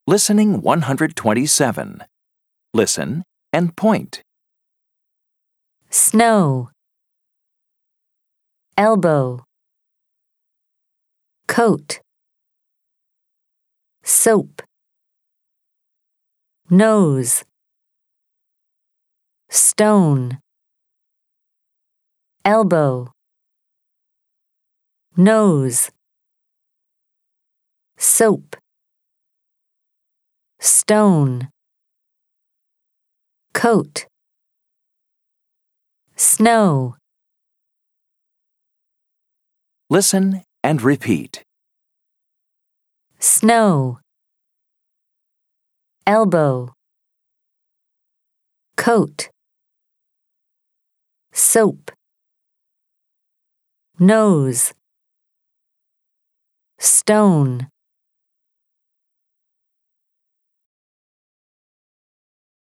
Listening 127. Listen and point. Snow, elbow, coat, soap, nose, stone, elbow, nose, soap, stone, coat, snow. Listen and repeat. Snow, elbow, coat, soap, nose, stone.